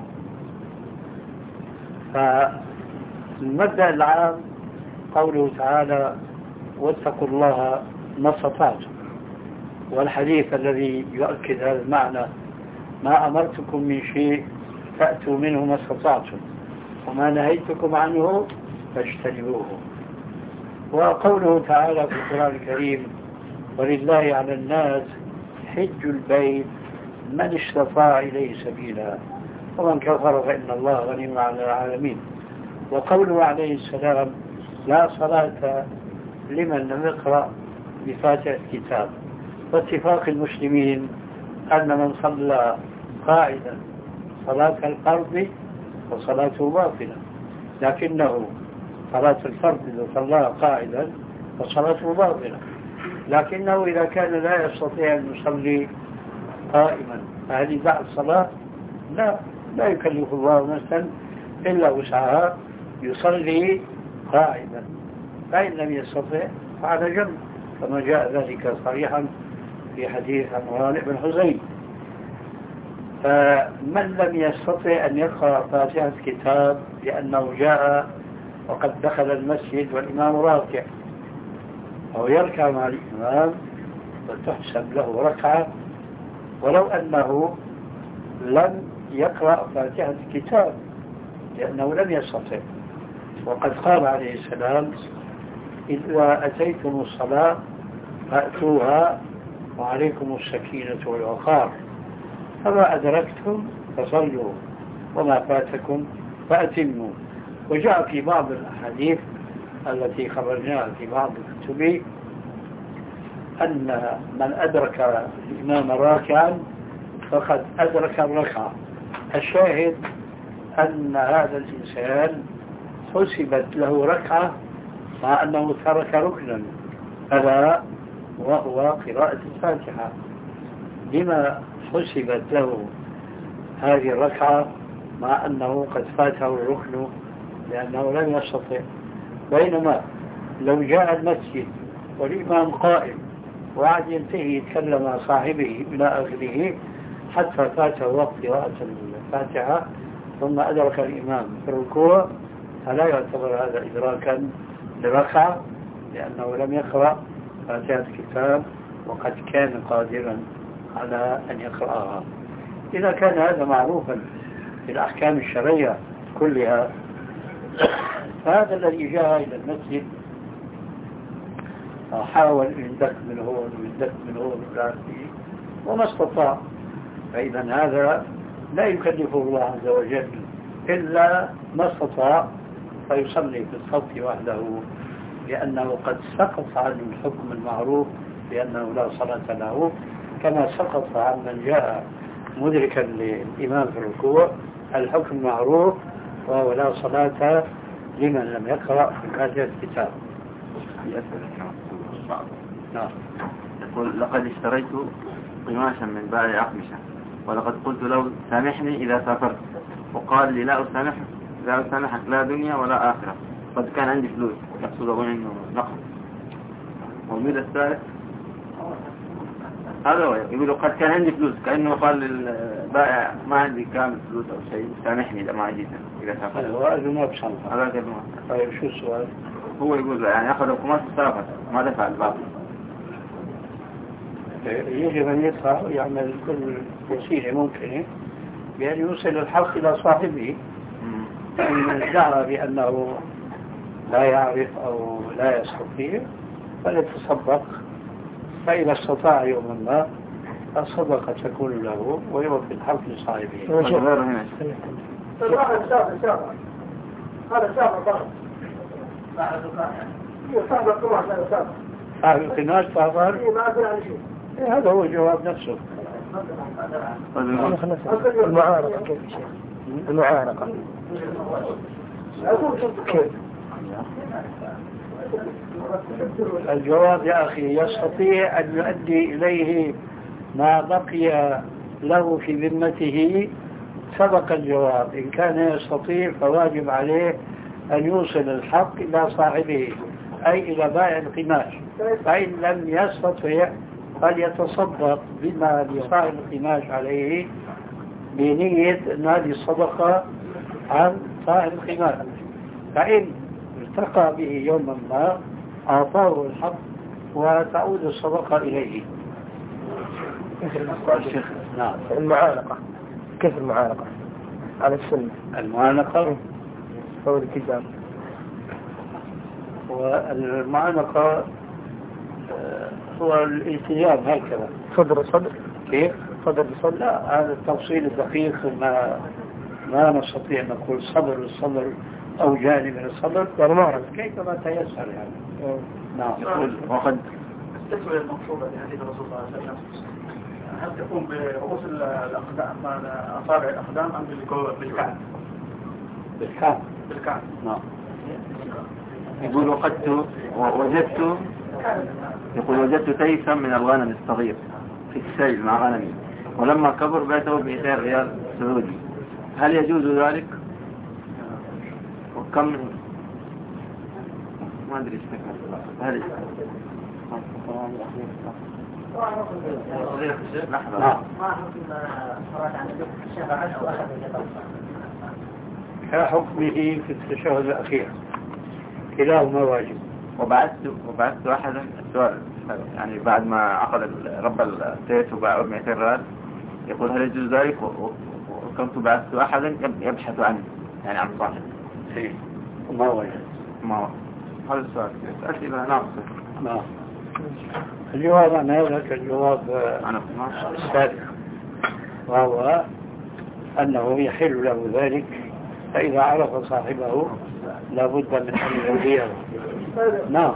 فالمبدأ العام قوله تعالى واتقوا الله ما استطعتم، والحديث الذي يؤكد هذا المعنى ما أمرتكم من شيء فأتوا منه ما استطعتم وما نهيتكم عنه فاجتنبوه. وقوله تعالى في القرآن الكريم ولله على الناس حج البيت من استطاع إليه سبيلا ومن كفر فإن الله غني عن العالمين. وقوله عليه السلام لا صلاة لمن لم يقرأ بفاتحة الكتاب. واتفاق المسلمين أن من صلى قاعدا صلاة الفرض وصلاته باطلة، لكنه صلاة الفرض إذا صلى قاعدا فصلاته باطلة، لكنه إذا كان لا يستطيع أن يصلي قائما فهل بعد الصلاة؟ لا يكلف الله نفسا إلا وسعها، يصلي قاعدا، فإن لم يستطع فعلى جنب كما جاء ذلك صريحا في حديث عمران بن حزين. فمن لم يستطع أن يقرأ فاتحة الكتاب لأنه جاء وقد دخل المسجد والإمام راكع أو يركع مع الإمام وتحسب له ركعة ولو أنه لم يقرأ فاتحة الكتاب لأنه لم يستطع. وقد قال عليه السلام إذا أتيتم الصلاة فأتوها وعليكم السكينة والوقار، فما أدركتم فصلوا وما فاتكم فأتموا. وجاء في بعض الأحاديث التي خرجناها في بعض الكتب أن من أدرك الإمام راكعا فقد أدرك الركعة. الشاهد أن هذا الإنسان حسبت له ركعة مع أنه ترك ركنا ألا وهو قراءة الفاتحة. لما حسبت له هذه الركعة مع أنه قد فاته الركن؟ لأنه لم يستطع. بينما لو جاء المسجد والإمام قائم وعد ينتهي يتكلم مع صاحبه إلى آخره حتى فاته وقت قراءة الفاتحة ثم أدرك الإمام في الركوع فلا يعتبر هذا إدراكا لركعة لأنه لم يقرأ فاتحة الكتاب وقد كان قادرا على أن يقرأها. إذا كان هذا معروفا في الأحكام الشرعية كلها فهذا الذي جاء إلى المسجد حاول أن يندك من هون ويندك من هون وما استطاع، فإذا هذا لا يكلفه الله عز وجل إلا ما استطاع فيصلي في الصف وحده لأنه قد سقط عنه الحكم المعروف لأنه لا صلاة له، كما سقط عن من جاء مدركا للإمام في الركوع الحكم المعروف وهو لا صلاة لمن لم يقرأ في فاتحة الكتاب. نعم. يقول لقد اشتريت قماشا من بائع أقمشة ولقد قلت له سامحني إذا سافرت وقال لي لا أسامحك لا دنيا ولا آخرة، قد كان عندي فلوس، يقصد أقول إنه نقص. والميل الثالث هذا هو يقول قد كان عندي فلوس كأنه قال للبائع ما عندي كامل فلوس أو شيء سامحني إذا ما عندي إذا سافرت. هذا ما بصنفه. هذا كلمة. طيب شو السؤال؟ هو يقول يعني أخذ القماش وسافر ما دفع الباقي. يجب أن يدفع يعمل كل وسيلة ممكنة بأن يوصل الحق إلى صاحبه. إن ادعى بأنه لا يعرف أو لا يستطيع فليتصدق، فإذا استطاع يوما ما الصدقة تكون له ويوفي الحق لصاحبه. هذا سابق صاحب القناش سافر؟ هذا هو الجواب نفسه. المعارضة كيف يا شيخ؟ المعارضة كيف؟ الجواب يا أخي يستطيع أن يؤدي إليه ما بقي له في ذمته. سبق الجواب. إن كان يستطيع فواجب عليه أن يوصل الحق إلى صاحبه أي إلى بائع القماش. فإن لم يستطيع فليتصدق بما لصاحب القماش عليه بنية أن هذه الصدقة عن صاحب القماش. فإن ارتقى به يوما ما أعطاه الحق وتعود الصدقة إليه. نعم. المعانقة كيف المعانقة على السنة؟ المعانقة هو الالتزام. والمعانقة هو الالتزام هكذا صدر صدر. كيف؟ صدر صدر. لا، هذا التفصيل الدقيق ما نستطيع نقول صدر الصدر أو جانب من الصدر، يعني ما أعرف كيفما تيسر يعني. نعم. يقول وقد التسوية المقصودة في حديث الرسول صلى الله عليه وسلم هل تكون برؤوس الأقدام أصابع الأقدام أم بالكعب؟ بالكعب. نعم. يقول وجدت تيسا من الغنم الصغير في السيل مع غنمي، ولما كبر بعته ب200 ريال سعودي، هل يجوز ذلك؟ وكم ما أدري هل كحكمه في التشهد الأخير كلاهما واجب. وبعثت أحدا السؤال يعني بعد ما عقد رب التيس وباعه ب200 ريال، يقول هل يجوز ذلك؟ وكنت بعثت أحدا يبحث عنه يعني عن صاحب. ما وجد. هذا السؤال أسئلة ناقصة. نعم. الجواب عن هذا كالجواب السابق، وهو أنه يحل له ذلك، فإذا عرف صاحبه لابد من أن يرضيه. نعم.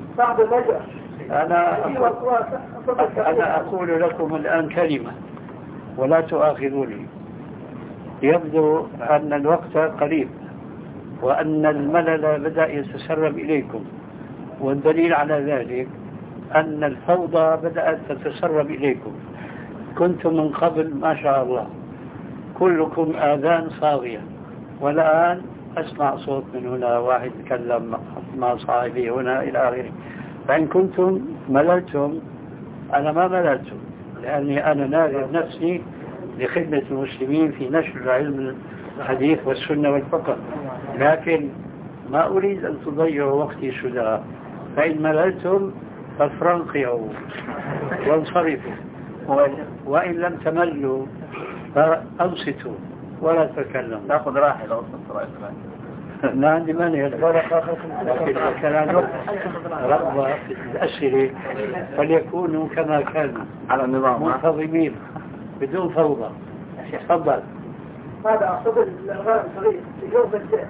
أنا أقول لكم الآن كلمة ولا تؤاخذوني. يبدو أن الوقت قريب وأن الملل بدأ يتسرب إليكم، والدليل على ذلك أن الفوضى بدأت تتسرب إليكم. كنتم من قبل ما شاء الله كلكم آذان صاغية، والآن أسمع صوت من هنا، واحد يتكلم مع صاحبي هنا إلى آخره. فإن كنتم مللتم أنا ما مللتم، لأني أنا ناذر نفسي لخدمة المسلمين في نشر علم الحديث والسنة والفقه، لكن ما أريد أن تضيعوا وقتي سدى. فإن مللتم فافرنقوا وانصرفوا، وإن لم تملوا فأنصتوا ولا تكلموا. تأخذ راحة لو أصدت رأيك. ما عندي مانع، لكن كان رغبة في الأسئلة فليكونوا كما كانوا على النظام منتظمين بدون فوضى. تفضل. هذا أعتقد الغرب صغير في جوف السعر،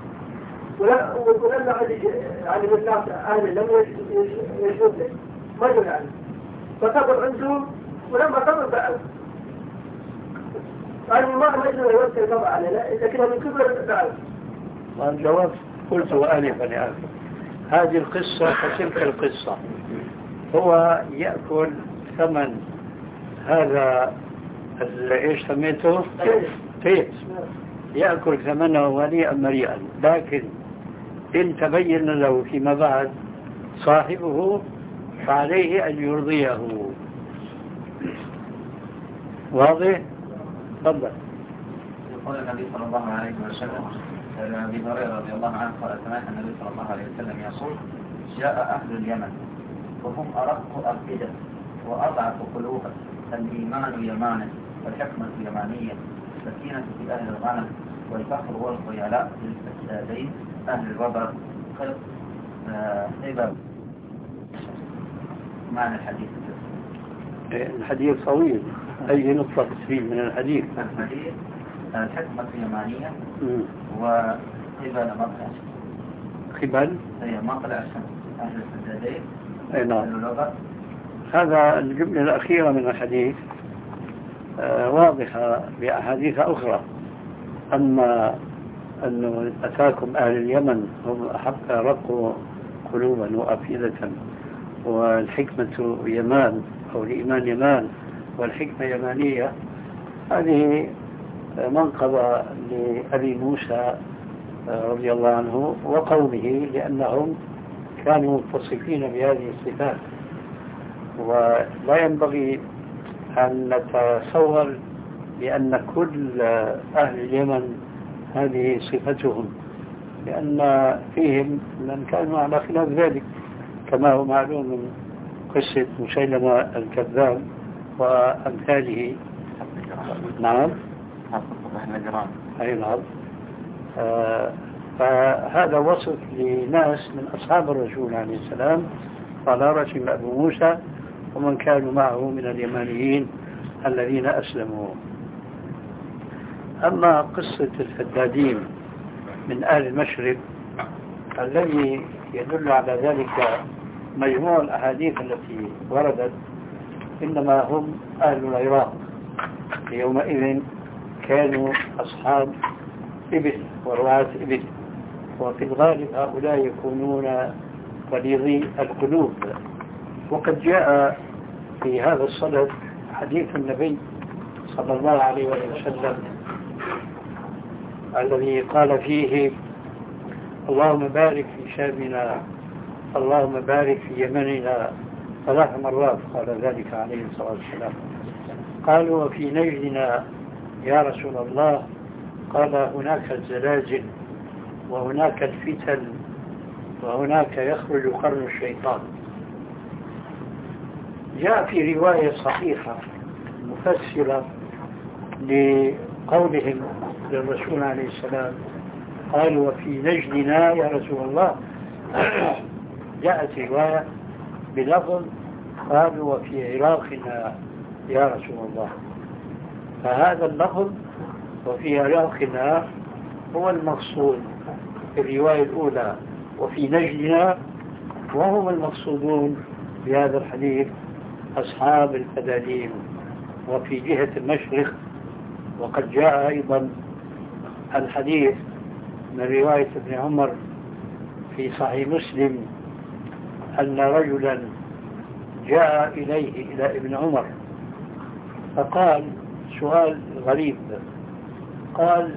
ولما علم الناس أهل لم يجوز له ما يجوز عنه، فكبر عندهم ولما كبر بأل يعني ما يجوز يوسع كبر عليه، لكنه من كبر بأل. والجواب قلت آنفا لآخر هذه القصة فتلك القصة. هو يأكل ثمن هذا ايش سميته؟ تيس. يأكل ثمنه هنيئا مريئا، لكن إن تبين له فيما بعد صاحبه فعليه أن يرضيه. واضح؟ تفضل. يقول النبي صلى الله عليه وسلم عن أبي هريرة رضي الله عنه قال سمعت النبي صلى الله عليه وسلم يقول جاء أهل اليمن وهم أرق أفئدة وأضعف قلوبا، الإيمان يمانه والحكمة يمانية، السكينة في أهل الغنم والفخر والخيلاء في الفسادين أهل الوبر خلق عباد. معنى الحديث الحديث طويل. أي نقطة تسبيل من الحديث؟ الحديث الحكمة يمانية وقبل مطلع قبل هي مطلع الشمس أهل الفسادين أي نعم. أهل الوبر. هذا الجملة الأخيرة من الحديث واضحة بأحاديث أخرى. أما أنه أتاكم أهل اليمن هم رقوا قلوبا وأفئدة، والحكمة يمان أو الإيمان يمان والحكمة يمانية، هذه منقبة لأبي موسى رضي الله عنه وقومه، لأنهم كانوا متصفين بهذه الصفات. ولا ينبغي أن نتصور بأن كل أهل اليمن هذه صفتهم، لأن فيهم من كانوا على خلاف ذلك، كما هو معلوم من قصة مسيلمة الكذاب وأمثاله. نعم، أي نعم. فهذا وصف لناس من أصحاب الرسول عليه السلام، على رأسهم أبو موسى ومن كانوا معه من اليمانيين الذين أسلموا. أما قصة الفدادين من أهل المشرق الذي يدل على ذلك مجموع الأحاديث التي وردت، إنما هم أهل العراق. يومئذ كانوا أصحاب إبل ورعاة إبل، وفي الغالب هؤلاء يكونون غليظي القلوب. وقد جاء في هذا الصدد حديث النبي صلى الله عليه وسلم الذي قال فيه: اللهم بارك في شامنا، اللهم بارك في يمننا، 3 مرات قال ذلك عليه الصلاة والسلام. قالوا: وفي نجدنا يا رسول الله؟ قال: هناك الزلازل وهناك الفتن وهناك يخرج قرن الشيطان. جاء في رواية صحيحة مفسرة لقولهم للرسول عليه السلام، قالوا: وفي نجدنا يا رسول الله. جاءت رواية بلفظ قالوا: وفي عراقنا يا رسول الله. فهذا اللفظ وفي عراقنا هو المقصود في الرواية الأولى، وفي نجدنا، وهم المقصودون بهذا الحديث أصحاب الفدادين وفي جهة المشرق. وقد جاء أيضا الحديث من رواية ابن عمر في صحيح مسلم أن رجلا جاء إلى ابن عمر فقال سؤال غريب، قال: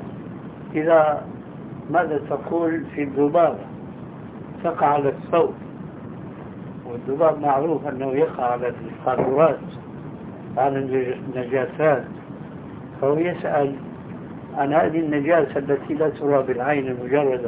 ماذا تقول في الذباب تقع على الثوب؟ والذباب معروف أنه يقع على القارورات، على النجاسات. فهو يسأل عن هذه النجاسة التي لا ترى بالعين المجردة،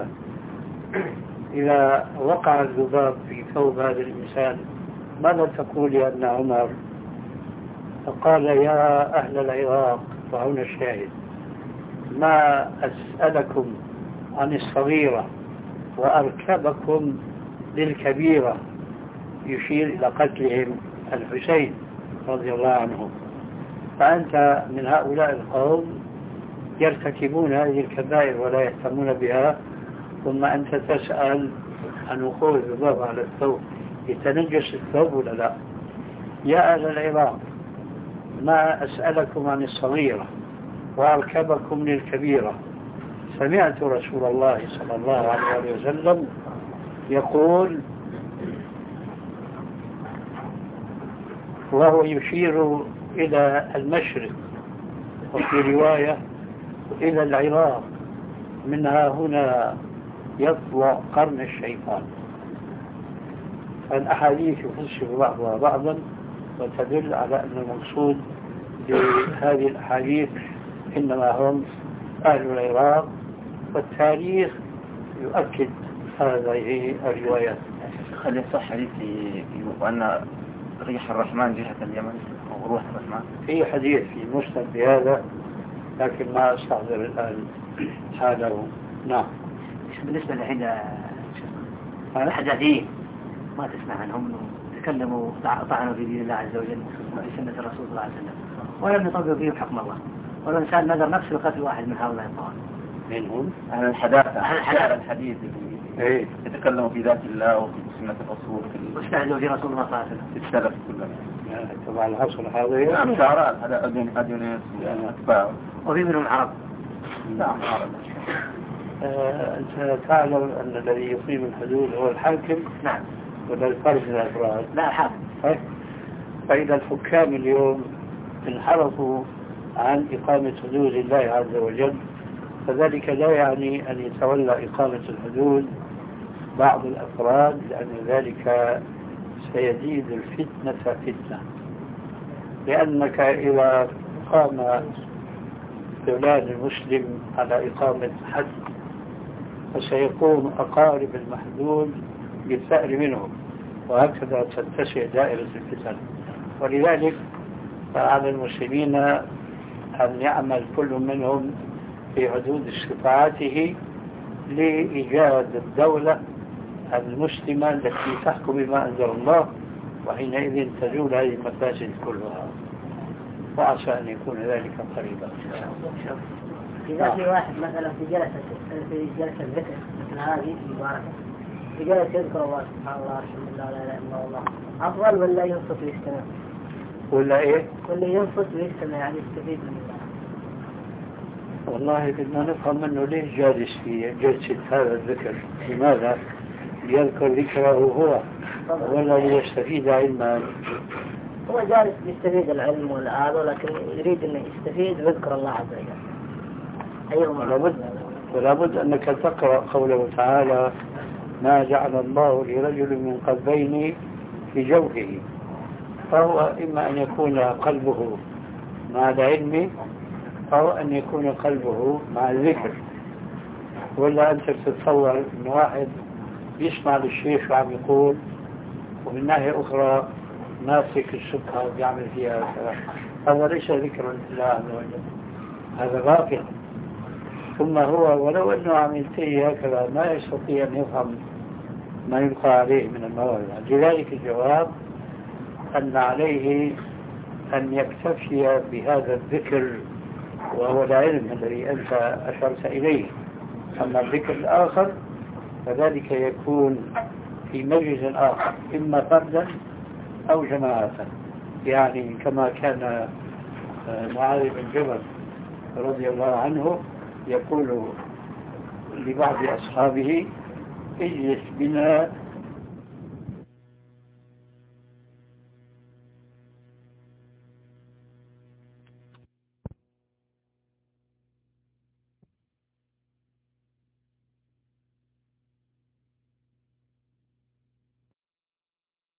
إذا وقع الذباب في ثوب هذا الإنسان ماذا تقول يا ابن عمر؟ فقال: يا أهل العراق، وهنا الشاهد، ما أسألكم عن الصغيرة وأركبكم للكبيرة، يشير إلى قتلهم الحسين رضي الله عنه. فأنت من هؤلاء القوم يرتكبون هذه الكبائر ولا يهتمون بها، ثم أنت تسأل عن وقوع الذباب على الثوب، يتنجس الثوب ولا لا؟ يا أهل العراق، ما أسألكم عن الصغيرة وأركبكم للكبيرة. سمعت رسول الله صلى الله عليه وسلم يقول، وهو يشير إلى المشرق، وفي رواية إلى العراق، منها هنا يطلع قرن الشيطان. الأحاديث يفسر بعضها بعضا وتدل على أن المقصود بهذه الأحاديث إنما هم أهل العراق، والتاريخ يؤكد هذه الروايات. خلي صح حديث وأن ريح الرحمن جهة اليمن أو روح الرحمن؟ في حديث في المسند بهذا، لكن ما أستحضر الآن حاله. نعم. بالنسبة لحين الحداثين ما تسمع عنهم تكلموا طعنوا في دين الله عز وجل وفي سنة الرسول صلى الله عليه وسلم ولم يطبقوا فيهم حكم الله، ولو إنسان نذر نفسه لقتل واحد من هؤلاء الطوائف منهم أهل الحداثة، أهل الحديث اللي يتكلموا في ذات الله وفي سنة الرسول، واستعدوا في رسول الله صلى الله عليه وسلم في السلف كلهم. طبعا العصر الحاضر نعم شعراء هذا أدونيس وأتباعه وفي منهم عرب. نعم عرب. أنت تعلم أن الذي يقيم الحدود هو الحاكم؟ نعم. ولا الفرد من الأفراد؟ لا الحاكم. فإذا الحكام اليوم انحرفوا عن إقامة حدود الله عز وجل فذلك لا يعني أن يتولى إقامة الحدود بعض الأفراد، لأن ذلك سيزيد الفتنة فتنة. لأنك إذا قام فلان المسلم على إقامة حد فسيكون أقارب المحدود بالثأر منهم، وهكذا تتسع دائرة الفتن. ولذلك فعلى المسلمين أن يعمل كل منهم في حدود استطاعته لإيجاد الدولة المسلمة التي تحكم بما أنزل الله، وحينئذ تزول هذه المفاسد كلها، وعسى أن يكون ذلك قريبا. إذا في واحد مثلا في جلسة الذكر مثل هذه المباركة في جلسة يذكر الله سبحانه الله الحمد لله لا إله إلا الله، أفضل ولا ينصت ويستمع؟ ولا إيه؟ ولا ينصت ويستمع يعني يستفيد من الله؟ والله بدنا نفهم منه ليش جالس في جلسة هذا الذكر، لماذا يذكر ذكره هو ولا ليستفيد علما؟ هو جالس يستفيد العلم والآذى، لكن يريد أن يستفيد ويذكر الله عز وجل. أيهما؟ ولا بد أنك تقرأ قوله تعالى ما جعل الله لرجل من قلبين في جوفه، فهو إما أن يكون قلبه مع العلم أو أن يكون قلبه مع الذكر. ولا أنت تتصور أن واحد يسمع للشيخ وعم يقول ومن ناحية أخرى ماسك السبحة ويعمل فيها، هذا ليس ذكر لله عز وجل، هذا باطل. ثم هو ولو أنه عم ينتهي هكذا ما يستطيع أن يفهم ما يلقى عليه من المواضع. لذلك الجواب أن عليه أن يكتفي بهذا الذكر وهو العلم الذي أنت أشرت إليه. أما الذكر الآخر فذلك يكون في مجلس آخر إما فردا أو جماعة، يعني كما كان معاذ بن جبل رضي الله عنه يقول لبعض أصحابه اجلس بنا